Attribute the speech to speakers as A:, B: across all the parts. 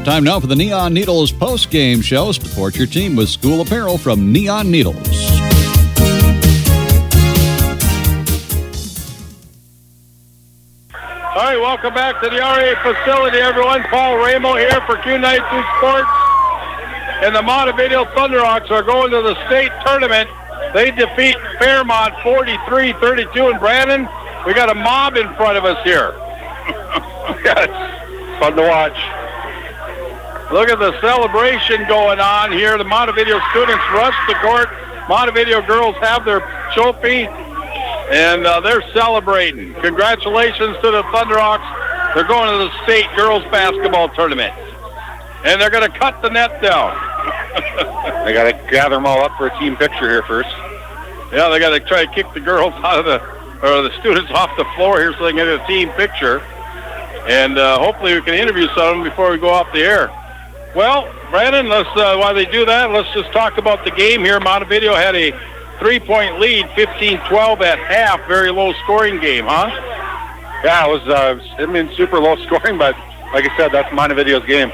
A: Time now for the Neon Needles post-game show. Support your team with school apparel from Neon Needles.
B: All right, welcome back to the RA facility, everyone. Paul Ramo here for Q92 Sports. And the Montevideo Thunderhawks are going to the state tournament. They defeat Fairmont 43-32. And Brandon, we got a mob in front of us here.
C: Yes, fun to watch.
B: Look at the celebration going on here. The Montevideo students rush the court. Montevideo girls have their trophy, and they're celebrating. Congratulations to the Thunderhawks. They're going to the state girls basketball tournament. And they're going to cut the net down.
C: They got to gather them all up for a team picture here first.
B: Yeah, they got to try to kick the girls out of the students off the floor here so they can get a team picture. And hopefully we can interview some of them before we go off the air. Well, Brandon, while they do that, let's just talk about the game here. Montevideo had a 3-point lead, 15-12 at half. Very low scoring game, huh?
C: Yeah, it was, super low scoring, but like I said, that's Montevideo's game.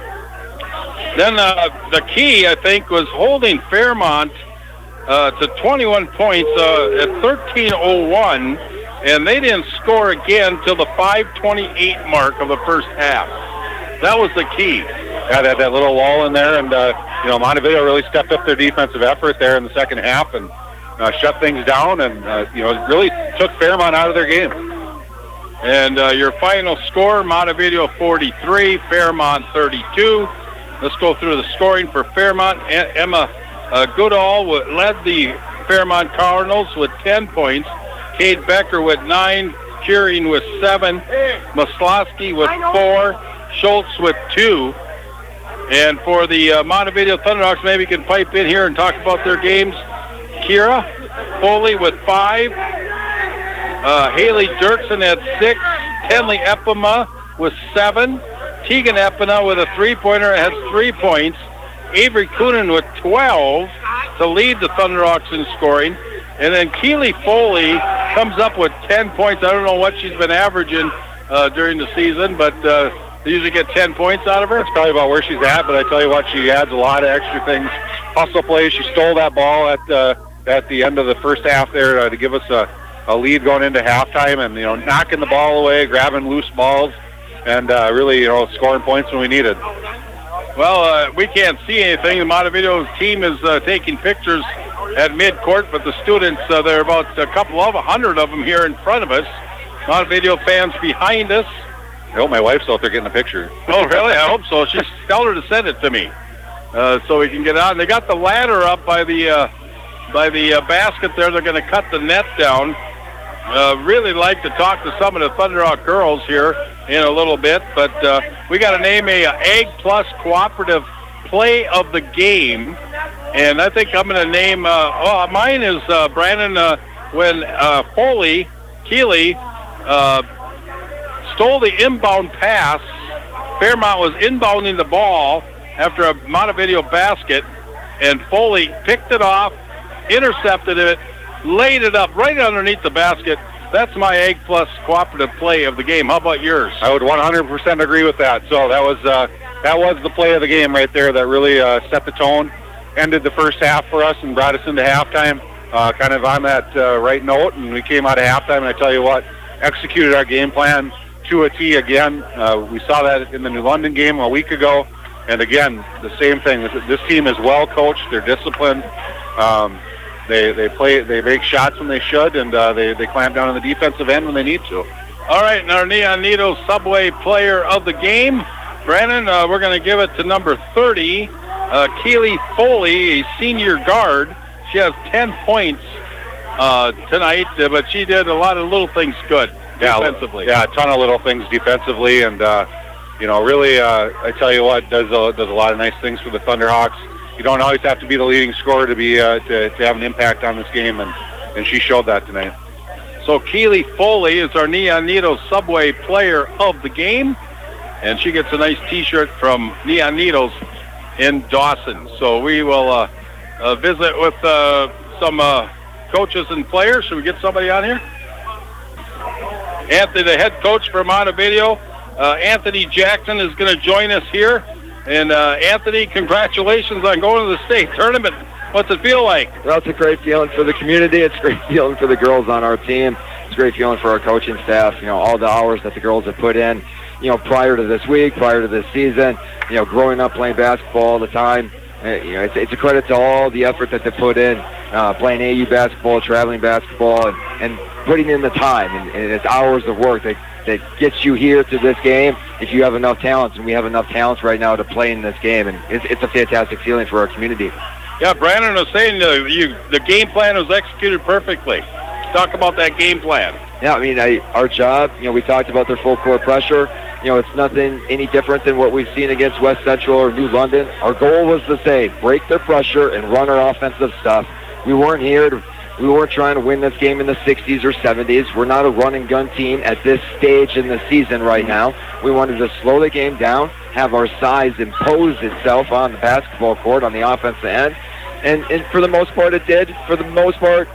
B: Then the key, I think, was holding Fairmont to 21 points at 13:01, and they didn't score again till the 5:28 mark of the first half. That was the key.
C: Yeah, they had that little lull in there, and Montevideo really stepped up their defensive effort there in the second half and shut things down, and really took Fairmont out of their game.
B: And your final score: Montevideo 43, Fairmont 32. Let's go through the scoring for Fairmont. Emma Goodall led the Fairmont Cardinals with 10 points. Kate Becker with 9. Curing with 7. Maslowski with 4. Schultz with 2. And for the Montevideo Thunderhawks, maybe you can pipe in here and talk about their games. Kira Foley with 5. Haley Dirksen at 6. Tenley Epima with 7. Tegan Epina with a 3-pointer has 3 points. Avery Coonan with 12 to lead the Thunderhawks in scoring. And then Keely Foley comes up with 10 points. I don't know what she's been averaging during the season, but they usually get 10 points out of her.
C: That's probably about where she's at, but I tell you what, she adds a lot of extra things. Hustle plays. She stole that ball at the end of the first half there to give us a lead going into halftime, and knocking the ball away, grabbing loose balls, and really scoring points when we needed.
B: Well, we can't see anything. The Montevideo team is taking pictures at midcourt, but the students, there are about a couple of 100 of them here in front of us. Montevideo fans behind us.
C: I hope my wife's out there getting a picture.
B: Oh, really? I hope so. Tell her to send it to me so we can get on. They got the ladder up by the basket there. They're going to cut the net down. Really like to talk to some of the Thunderhawk girls here in a little bit, but we got to name a Ag Plus Cooperative Play of the Game, and I think I'm going to name, mine is, Brandon, when Keely stole the inbound pass. Fairmont was inbounding the ball after a Montevideo basket, and Foley picked it off, intercepted it, laid it up right underneath the basket. That's my Ag Plus Cooperative Play of the game. How about yours?
C: I would 100% agree with that. So that was the play of the game right there that really set the tone, ended the first half for us, and brought us into halftime kind of on that right note. And we came out of halftime, and I tell you what, executed our game plan to a T again. We saw that in the New London game a week ago. And again, the same thing. This team is well coached. They're disciplined. They make shots when they should, and they clamp down on the defensive end when they need to.
B: All right, and our Neon Needles Subway Player of the Game, Brandon, we're going to give it to number 30, Keely Foley, a senior guard. She has 10 points tonight, but she did a lot of little things good defensively.
C: Yeah, a ton of little things defensively, and really, I tell you what, does a lot of nice things for the Thunderhawks. You don't always have to be the leading scorer to be to have an impact on this game, and she showed that tonight.
B: So Keely Foley is our Neon Needles Subway Player of the Game, and she gets a nice T-shirt from Neon Needles in Dawson. So we will visit with some coaches and players. Should we get somebody on here? Anthony, the head coach for Montevideo, Anthony Jackson, is going to join us here. And Anthony, congratulations on going to the state tournament. What's it feel like?
D: Well, it's a great feeling for the community. It's a great feeling for the girls on our team. It's a great feeling for our coaching staff. You know, all the hours that the girls have put in, you know, prior to this week, prior to this season, you know, growing up playing basketball all the time. You know, it's a credit to all the effort that they put in, playing AU basketball, traveling basketball, and putting in the time. And it's hours of work that gets you here to this game if you have enough talents, and we have enough talents right now to play in this game. And it's a fantastic feeling for our community.
B: Yeah, Brandon was saying the game plan was executed perfectly. Talk about that game plan.
D: Yeah, I mean, our job, you know, we talked about their full court pressure. You know, it's nothing any different than what we've seen against West Central or New London. Our goal was the same: break their pressure and run our offensive stuff. We weren't trying to win this game in the 60s or 70s. We're not a run and gun team at this stage in the season right now. We wanted to slow the game down, have our size impose itself on the basketball court on the offensive end. And for the most part, it did. For the most part,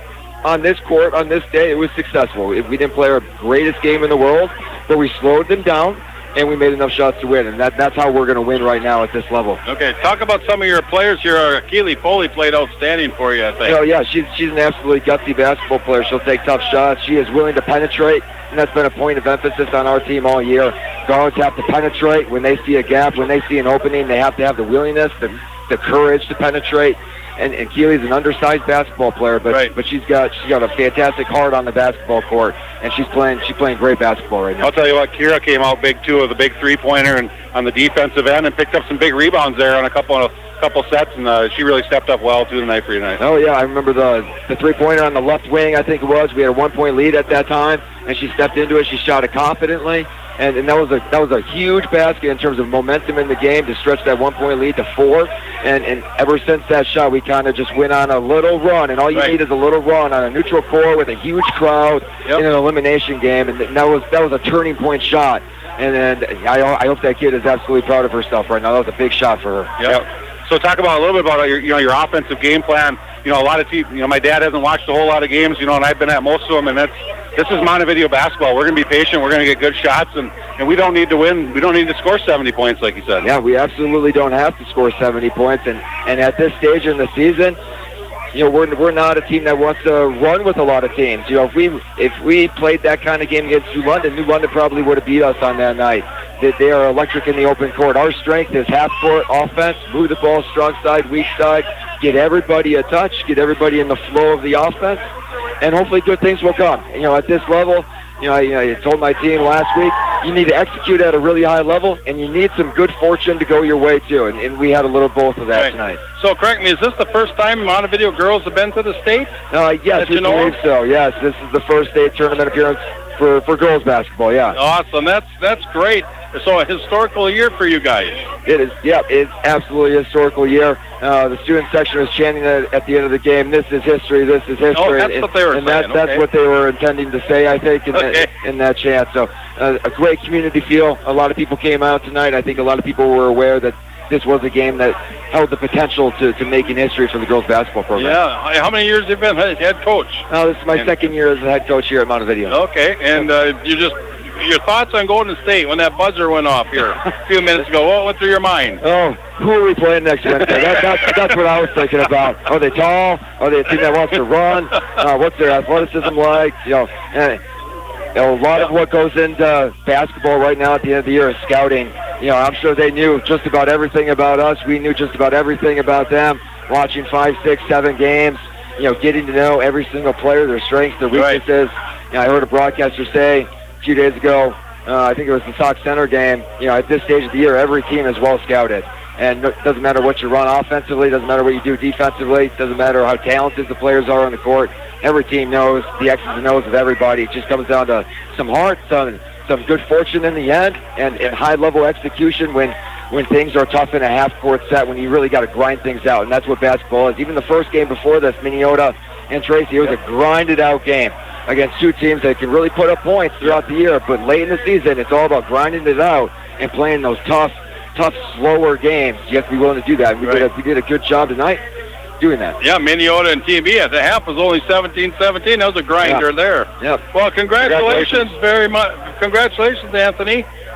D: on this court, on this day, it was successful. We didn't play our greatest game in the world, but we slowed them down, and we made enough shots to win. And that's how we're going to win right now at this level.
B: Okay, talk about some of your players here. Keely Foley played outstanding for you, I think.
D: Oh, yeah, she's an absolutely gutsy basketball player. She'll take tough shots. She is willing to penetrate, and that's been a point of emphasis on our team all year. Guards have to penetrate when they see a gap, when they see an opening. They have to have the willingness, the courage to penetrate. And Keely's an undersized basketball player, but she's got a fantastic heart on the basketball court, and she's playing great basketball right now.
C: I'll tell you what, Kira came out big too with a big three-pointer and on the defensive end, and picked up some big rebounds there on a couple sets, and she really stepped up well too tonight for you tonight.
D: Oh yeah, I remember the three-pointer on the left wing. I think it was. We had a 1-point lead at that time, and she stepped into it. She shot it confidently. And that was a huge basket in terms of momentum in the game to stretch that 1-point lead to 4. And ever since that shot, we kind of just went on a little run. And all you need is a little run on a neutral court with a huge crowd in an elimination game. And that was a turning point shot. And I hope that kid is absolutely proud of herself right now. That was a big shot for her.
C: Yep. So talk about a little bit about your offensive game plan. You know, a lot of teams. You know, my dad hasn't watched a whole lot of games. You know, and I've been at most of them. And this is Montevideo basketball. We're going to be patient. We're going to get good shots, and we don't need to win. We don't need to score 70 points, like you said.
D: Yeah, we absolutely don't have to score 70 points. And at this stage in the season, you know, we're not a team that wants to run with a lot of teams. You know, if we played that kind of game against New London probably would have beat us on that night. They are electric in the open court. Our strength is half-court offense, move the ball strong side, weak side, get everybody a touch, get everybody in the flow of the offense, and hopefully good things will come. You know, at this level, I told my team last week, you need to execute at a really high level, and you need some good fortune to go your way too, and we had a little both of that tonight.
B: So correct me, is this the first time Montevideo girls have been to the state?
D: Yes, we believe so. Yes, this is the first state tournament appearance for girls basketball, yeah.
B: Awesome, that's great. So a historical year for you guys.
D: It is, yeah, it's absolutely a historical year. The student section was chanting at the end of the game, this is history, this is history.
B: Oh, that's what they were saying.
D: That's what they were intending to say, I think, in that chant. So a great community feel. A lot of people came out tonight. I think a lot of people were aware that this was a game that held the potential to make an history for the girls basketball program.
B: Yeah. How many years have you been head coach?
D: This is my second year as a head coach here at Montevideo.
B: Okay, and your thoughts on Golden State when that buzzer went off here a few minutes ago? What went through your mind?
D: Oh, who are we playing next Wednesday? That's what I was thinking about. Are they tall? Are they a team that wants to run? What's their athleticism like? You know, a lot of what goes into basketball right now at the end of the year is scouting. You know, I'm sure they knew just about everything about us. We knew just about everything about them. Watching 5, 6, 7 games, you know, getting to know every single player, their strengths, their weaknesses. You know, I heard a broadcaster say a few days ago, I think it was the Sox Center game, you know, at this stage of the year, every team is well scouted. And it doesn't matter what you run offensively, doesn't matter what you do defensively, it doesn't matter how talented the players are on the court. Every team knows the X's and O's of everybody. It just comes down to some heart, some good fortune in the end, and high-level execution when things are tough in a half-court set, when you really got to grind things out. And that's what basketball is. Even the first game before this, Minnesota and Tracy, it was a grinded-out game against two teams that can really put up points throughout the year. But late in the season, it's all about grinding it out and playing those tough, slower games. You have to be willing to do that. We did a good job tonight doing that.
B: Yeah, Minnesota and TB at the half was only 17-17. That was a grinder there.
D: Yeah.
B: Well, congratulations very much. Congratulations, Anthony.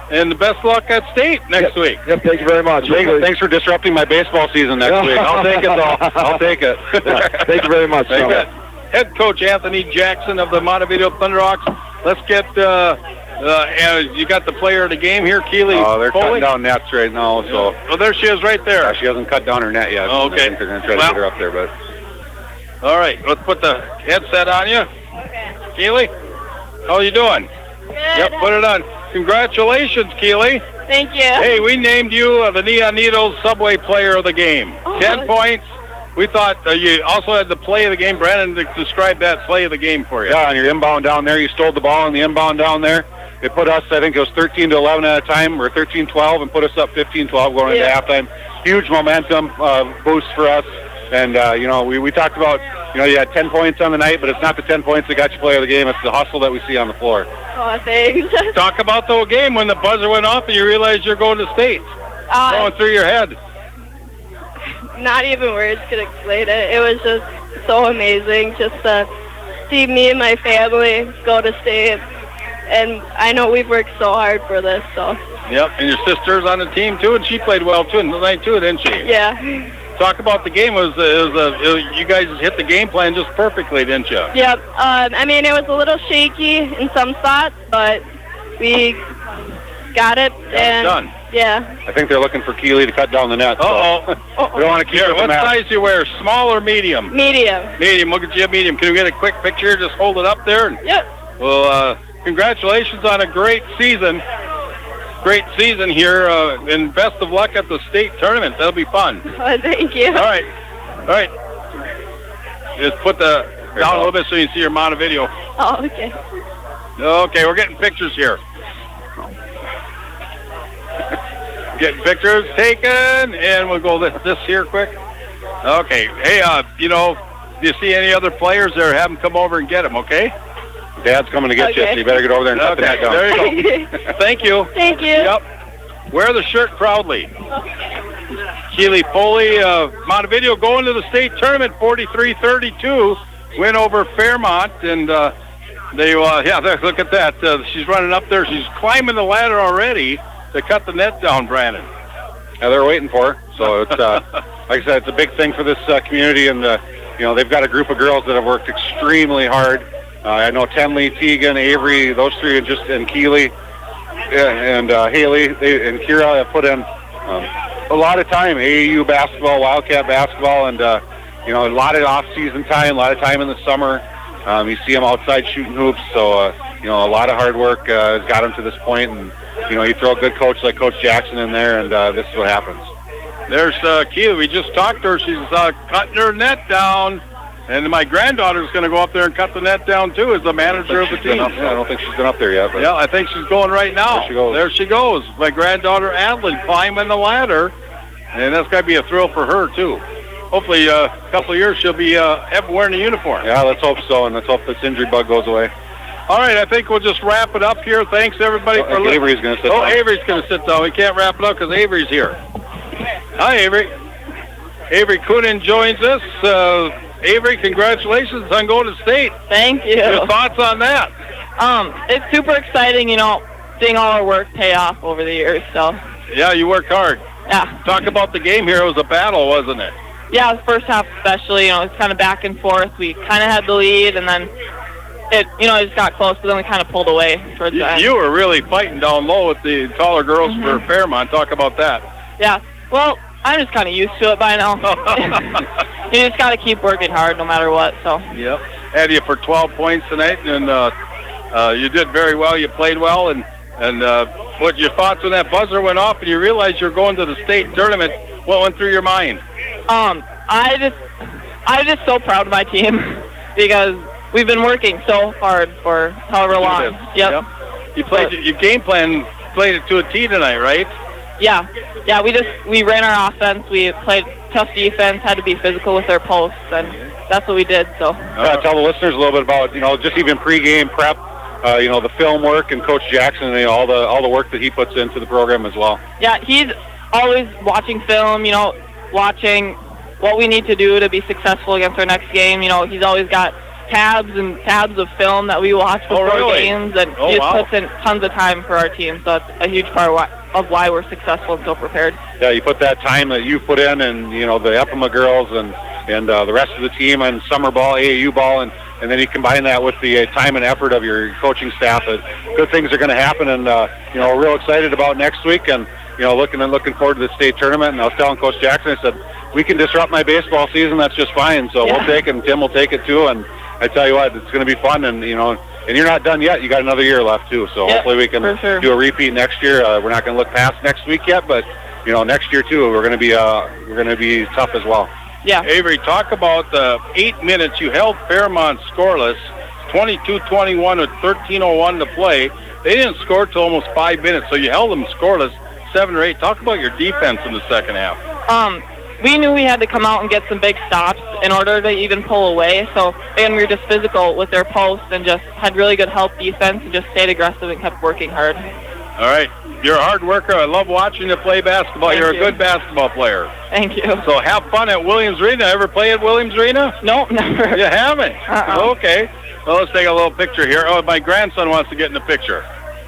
B: and the best luck at state next week.
D: Yep, thank you very much.
C: Thanks for disrupting my baseball season next week. I'll take it, though. I'll take it.
D: Thank you very much.
B: Head coach Anthony Jackson of the Montevideo Thunderhawks. Let's get, you got the player of the game here, Keely.
C: Oh, they're
B: Foley.
C: cutting down nets right now. So.
B: Oh, there she is right there.
C: She hasn't cut down her net yet.
B: Oh, okay.
C: I think they're going to try to get her up there, but.
B: All right, let's put the headset on you.
E: Okay.
B: Keely, how are you doing?
E: Good.
B: Yep, put it on. Congratulations, Keely.
E: Thank you.
B: Hey, we named you the Neon Needles Subway Player of the Game.
E: Oh.
B: 10 points. We thought you also had the play of the game. Brandon described that play of the game for you.
C: Yeah, on your inbound down there, you stole the ball on the inbound down there. It put us, I think it was 13-11 at a time, or 13-12, and put us up 15-12 going into halftime. Huge momentum boost for us. And, we talked about, you had 10 points on the night, but it's not the 10 points that got you player of the game. It's the hustle that we see on the floor.
E: Oh, thanks.
B: Talk about the game when the buzzer went off and you realized you're going to state. Going through your head.
E: Not even words could explain it. It was just so amazing just to see me and my family go to state. And I know we've worked so hard for this, so.
B: Yep, and your sister's on the team, too, and she played well, too, tonight, too, didn't she?
E: Yeah.
B: Talk about the game. You guys hit the game plan just perfectly, didn't you?
E: Yep. It was a little shaky in some spots, but we got it. And
B: done.
E: Yeah.
C: I think they're looking for Keely to cut down the net.
B: Uh-oh.
C: We don't want to keep it.
B: What size do you wear, small or medium?
E: Medium.
B: Medium. We'll get you a medium. Can we get a quick picture? Just hold it up there.
E: Yep.
B: Well, congratulations on a great season. Great season here, and best of luck at the state tournament. That'll be fun.
E: Oh, thank you.
B: All right. Just put the down a little bit so you can see your Montevideo.
E: Oh, okay.
B: Okay, we're getting pictures here. Getting pictures taken, and we'll go this here quick. Okay. Hey, do you see any other players there? Have them come over and get them, okay?
C: Dad's coming to get you, so you better get over there and cut the net down.
B: There you go. Thank you.
E: Thank you.
B: Yep. Wear the shirt proudly. Keely Foley, Montevideo going to the state tournament, 43-32, win over Fairmont, and look at that. She's running up there. She's climbing the ladder already to cut the net down, Brandon.
C: Yeah, they're waiting for her. So it's like I said, it's a big thing for this community, and they've got a group of girls that have worked extremely hard. I know Tenley, Teagan, Avery, those three, and Keely, and Haley, and Kira have put in a lot of time. AAU basketball, Wildcat basketball, and a lot of off-season time, a lot of time in the summer. You see them outside shooting hoops, so a lot of hard work has got them to this point. And you throw a good coach like Coach Jackson in there, and this is what happens.
B: There's Keely. We just talked to her. She's cutting her net down. And my granddaughter's going to go up there and cut the net down, too, as the manager of the team.
C: I don't think she's been up there yet. But
B: yeah, I think she's going right now. There she goes. My granddaughter, Adeline, climbing the ladder. And that's got to be a thrill for her, too. Hopefully, a couple of years, she'll be wearing a uniform.
C: Yeah, let's hope so, and let's hope this injury bug goes away.
B: All right, I think we'll just wrap it up here. Thanks, everybody, for listening.
C: Avery's going to sit down.
B: Avery's going to sit down. We can't wrap it up because Avery's here. Hi, Avery. Avery Coonan joins us. Avery, congratulations on going to state.
F: Thank you.
B: Your thoughts on that?
F: It's super exciting, seeing all our work pay off over the years. So.
B: Yeah, you worked hard.
F: Yeah.
B: Talk about the game here. It was a battle, wasn't it?
F: Yeah, the first half especially. It was kind of back and forth. We kind of had the lead, and then it just got close, but then we kind of pulled away towards the end.
B: You were really fighting down low with the taller girls for Fairmont. Talk about that.
F: Yeah. Well, I'm just kind of used to it by now. You just got to keep working hard no matter what. So.
B: Yep. Had you for 12 points tonight, and you did very well. You played well, and what your thoughts when that buzzer went off and you realized you're going to the state tournament? What went through your mind?
F: I'm just so proud of my team because we've been working so hard for however long. Yep.
B: You played your game plan, played it to a T tonight, right?
F: Yeah. We ran our offense. We played tough defense. Had to be physical with our posts, and that's what we did. So.
C: Tell the listeners a little bit about just even pregame prep. The film work and Coach Jackson, all the work that he puts into the program as well.
F: Yeah, he's always watching film. Watching what we need to do to be successful against our next game. He's always got tabs and tabs of film that we watch before games, and he just puts in tons of time for our team. So it's a huge part of why we're successful and so prepared.
C: Yeah, you put that time that you put in, and the Epima girls and the rest of the team and summer ball, AAU ball, and then you combine that with the time and effort of your coaching staff. Good things are going to happen, and we're real excited about next week, and looking forward to the state tournament. And I was telling Coach Jackson, I said, we can disrupt my baseball season. That's just fine. So we'll take it, and Tim will take it too. And I tell you what, it's going to be fun. And and you're not done yet. You got another year left too. So hopefully we can do a repeat next year. We're not going to look past next week yet, but next year too, we're going to be tough as well.
F: Yeah.
B: Avery, talk about the 8 minutes you held Fairmont scoreless, 22-21 with 13:01 to play. They didn't score till almost 5 minutes, so you held them scoreless 7 or 8. Talk about your defense in the second half.
F: We knew we had to come out and get some big stops in order to even pull away. So, and we were just physical with their posts and just had really good help defense and just stayed aggressive and kept working hard.
B: All right. You're a hard worker. I love watching you play basketball. You're a good basketball player.
F: Thank you.
B: So have fun at Williams Arena. Ever play at Williams Arena?
F: No, never.
B: You haven't? Okay. Well, let's take a little picture here. Oh, my grandson wants to get in the picture.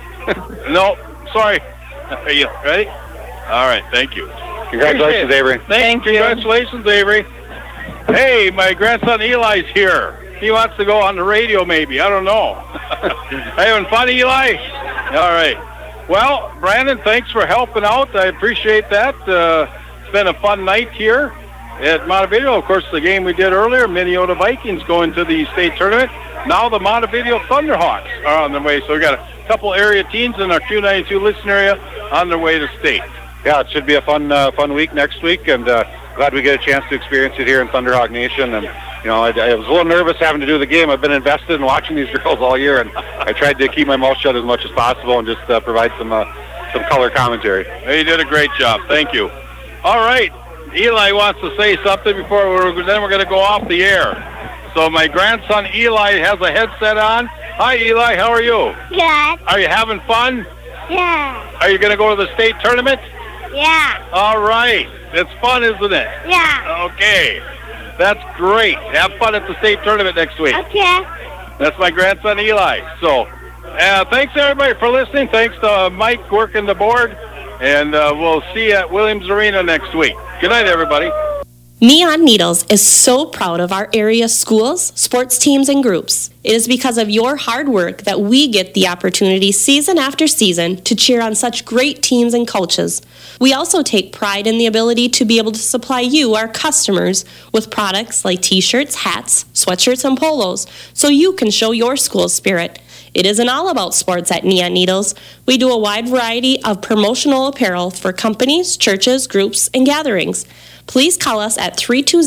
B: No, sorry. Are you ready? All right. Thank you.
C: Congratulations, Avery.
F: Thank you.
B: Congratulations, Avery. Hey, my grandson Eli's here. He wants to go on the radio maybe. I don't know. Having fun, Eli? All right. Well, Brandon, thanks for helping out. I appreciate that. It's been a fun night here at Montevideo. Of course, the game we did earlier, Minneota Vikings going to the state tournament. Now the Montevideo Thunderhawks are on their way. So we got a couple area teams in our Q92 listen area on their way to state.
C: Yeah, it should be a fun week next week, and glad we get a chance to experience it here in Thunderhawk Nation. And I was a little nervous having to do the game. I've been invested in watching these girls all year, and I tried to keep my mouth shut as much as possible and just provide some color commentary.
B: You did a great job. Thank you. All right, Eli wants to say something before then we're going to go off the air. So my grandson Eli has a headset on. Hi, Eli. How are you?
G: Good.
B: Are you having fun?
G: Yeah.
B: Are you going to go to the state tournament?
G: Yeah.
B: All right. It's fun, isn't it?
G: Yeah.
B: Okay. That's great. Have fun at the state tournament next week.
G: Okay.
B: That's my grandson Eli. So thanks, everybody, for listening. Thanks to Mike working the board. And we'll see you at Williams Arena next week. Good night, everybody.
H: Neon Needles is so proud of our area schools, sports teams, and groups. It is because of your hard work that we get the opportunity season after season to cheer on such great teams and coaches. We also take pride in the ability to be able to supply you, our customers, with products like t-shirts, hats, sweatshirts, and polos, so you can show your school's spirit. It isn't all about sports at Neon Needles. We do a wide variety of promotional apparel for companies, churches, groups, and gatherings. Please call us at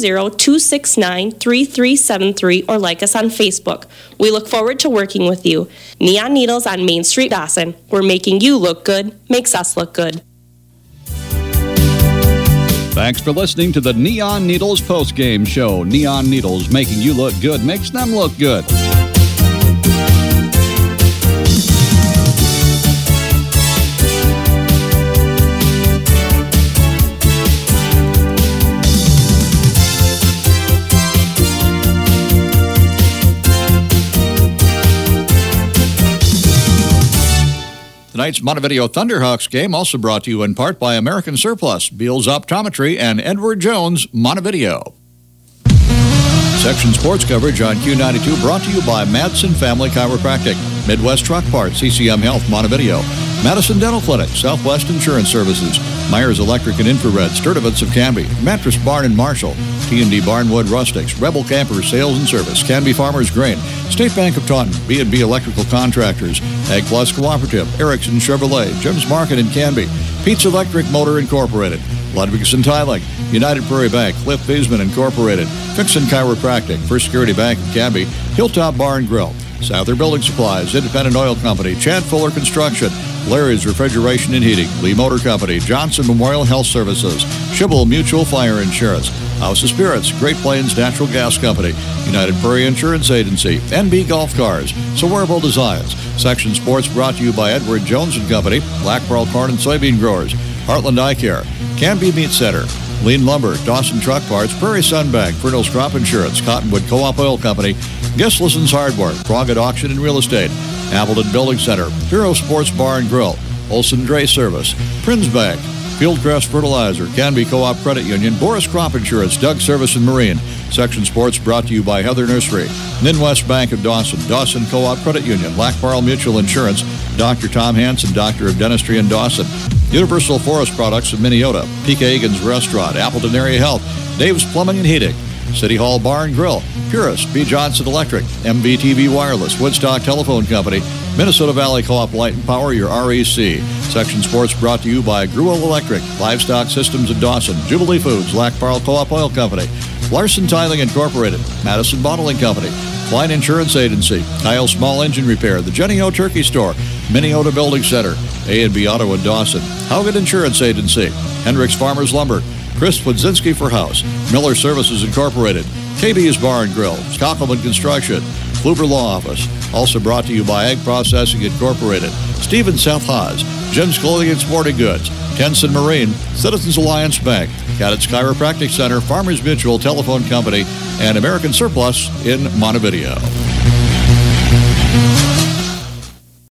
H: 320-269-3373 or like us on Facebook. We look forward to working with you. Neon Needles on Main Street, Dawson. We're making you look good, makes us look good.
A: Thanks for listening to the Neon Needles postgame show. Neon Needles, making you look good, makes them look good. Tonight's Montevideo Thunderhawks game also brought to you in part by American Surplus, Beals Optometry, and Edward Jones, Montevideo. Section sports coverage on Q92 brought to you by Madsen Family Chiropractic, Midwest Truck Parts, CCM Health, Montevideo, Madison Dental Clinic, Southwest Insurance Services, Myers Electric and Infrared, Sturtevant's of Canby, Mattress Barn and Marshall, T&D Barnwood Rustics, Rebel Camper Sales and Service, Canby Farmers Grain, State Bank of Taunton, B&B Electrical Contractors, Ag Plus Cooperative, Erickson Chevrolet, Jim's Market in Canby, Pete's Electric Motor Incorporated, Ludwigson Tiling, United Prairie Bank, Cliff Beesman Incorporated, Fixin Chiropractic, First Security Bank of Canby, Hilltop Bar and Grill, Souther Building Supplies, Independent Oil Company, Chad Fuller Construction, Larry's Refrigeration and Heating, Lee Motor Company, Johnson Memorial Health Services, Schibble Mutual Fire Insurance, House of Spirits, Great Plains Natural Gas Company, United Prairie Insurance Agency, NB Golf Cars, Sawerville Designs. Section Sports brought to you by Edward Jones and Company, Black Pearl Corn and Soybean Growers, Heartland Eye Care, Canby Meat Center, Lean Lumber, Dawson Truck Parts, Prairie Sun Bank, Fernald's Crop Insurance, Cottonwood Co-op Oil Company, Gislison's Hardware, Froggatt Auction and Real Estate, Appleton Building Center, Hero Sports Bar and Grill, Olson Dray Service, Prinz Bank, Fieldcrest Fertilizer, Canby Co-op Credit Union, Boris Crop Insurance, Doug Service and Marine. Section Sports brought to you by Heather Nursery, Ninwest Bank of Dawson, Dawson Co-op Credit Union, Lac-Barle Mutual Insurance, Dr. Tom Hansen, Doctor of Dentistry in Dawson, Universal Forest Products of Minneota, P.K. Egan's Restaurant, Appleton Area Health, Dave's Plumbing and Heating, City Hall Bar and Grill, Purist, B. Johnson Electric, MVTV Wireless, Woodstock Telephone Company, Minnesota Valley Co-op Light and Power, your REC. Section Sports brought to you by Gruel Electric, Livestock Systems in Dawson, Jubilee Foods, Lac-Barle Co-op Oil Company, Larson Tiling Incorporated, Madison Bottling Company, Klein Insurance Agency, Kyle Small Engine Repair, the Jenny O Turkey Store, Minneota Building Center, A&B Auto in Dawson, Haugen Insurance Agency, Hendricks Farmers Lumber, Chris Podzinski for House, Miller Services Incorporated, KB's Bar and Grill, Stockelman Construction, Kluber Law Office. Also brought to you by Egg Processing Incorporated, Stevens South Haas, Jim's Clothing and Sporting Goods, Tenson Marine, Citizens Alliance Bank, Cadets Chiropractic Center, Farmers Mutual Telephone Company, and American Surplus in Montevideo.